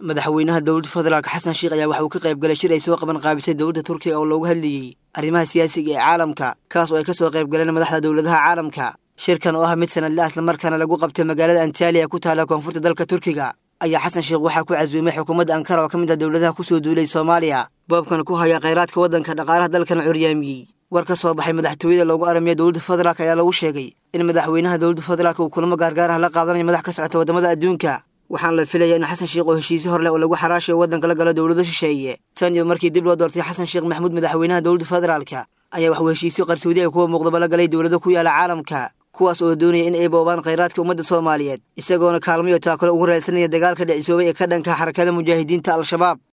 madaxweynaha dowladda federaalka xasan sheekh ayaa waxa uu ka qayb galay shir ay soo qaban qaabisay dowladda Turkiga oo loogu hadlayay arrimaha siyaasiga ee caalamka kaas oo ay ka soo qayb galeen madaxda dowladaha caalamka shirkan oo ah mid sanadle isla markaana lagu qabtay magaalada Antalya ku taala koonfurta dalka Turkiga ayaa xasan sheekh waxa ku casuumay xukuumadda Ankara oo kamid ah dowladaha ku soo duulay Soomaaliya boobkan ku haya kheyraadka wadanka dhaqaalaha dalkan curyaamiyay war ka soo baxay madaxtooyada loogu aramiyay dowladda federaalka ayaa lagu sheegay in madaxweynaha dowladda federaalka uu kulamo gaargaar ah la qaadanayo madax ka socota wadamada adduunka waxaan la filayaa in xasan sheekh oo heshiis hor leh oo lagu xaraashay wadanka la galo dowladda shisheeye tan iyo markii dib loo doortay xasan sheekh maxamuud madaxweynaha dowladda federaalka ayaa wax heshiisyo qarsoodi ah kuwa muuqda la galay dowladda ku yaala caalamka kuwaas oo doonaya in ay boobaan kheyraadka ummadda Soomaaliyeed isagoona kaalmo iyo taakalo ugu raadsanaya dagaalka dhicisoobay ee ka dhanka xarakada mujaahidiinta al-shabaab